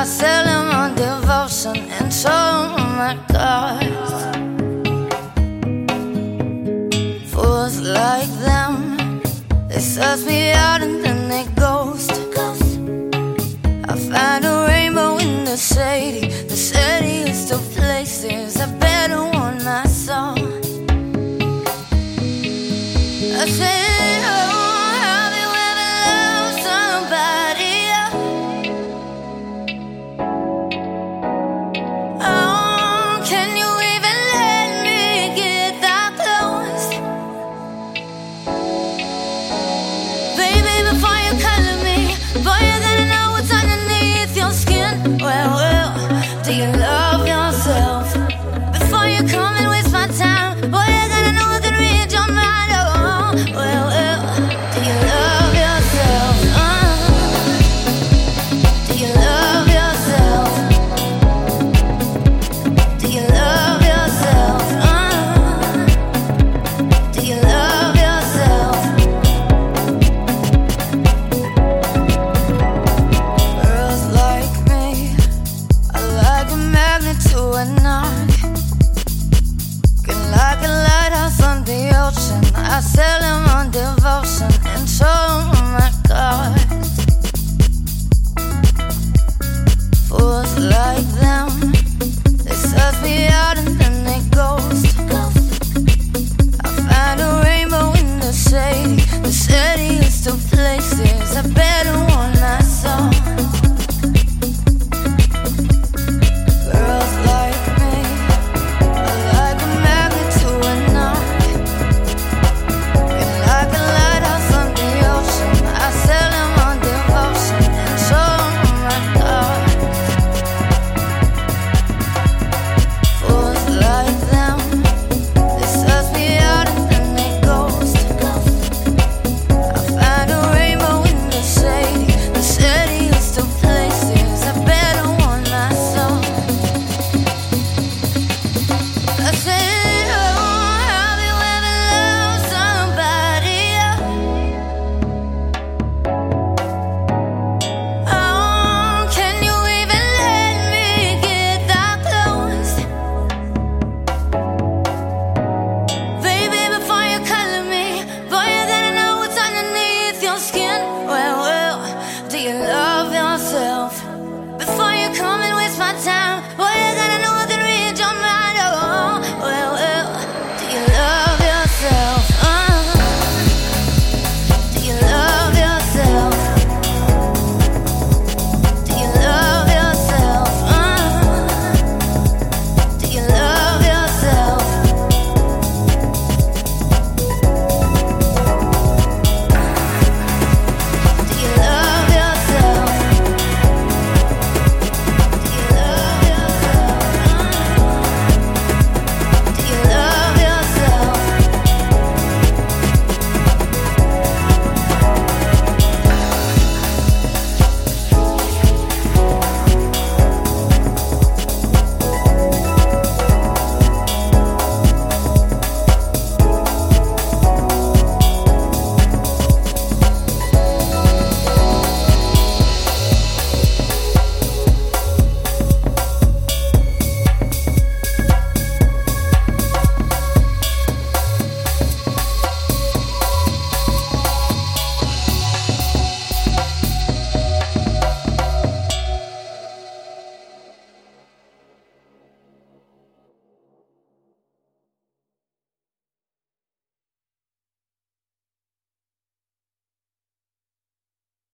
sell him on devotion and show him my cards. Fools like them, they search me out and then they ghost. I find a rainbow in the shadiest of places. I better want my soul. I say, oh, have you ever loved somebody else? Oh, can you even let me get that close? Baby, before you color me, boy, you gotta know what's underneath your skin. Well, do you love yourself? Before you come and waste my time, boy, you gotta know I can read your mind. Oh, well, do you love yourself? Do you love yourself? Do you love yourself? Do you love yourself? Girls like me, I like a magnet to a knock. Can like a lighthouse on the ocean. I sell him on devotion and show him my cards.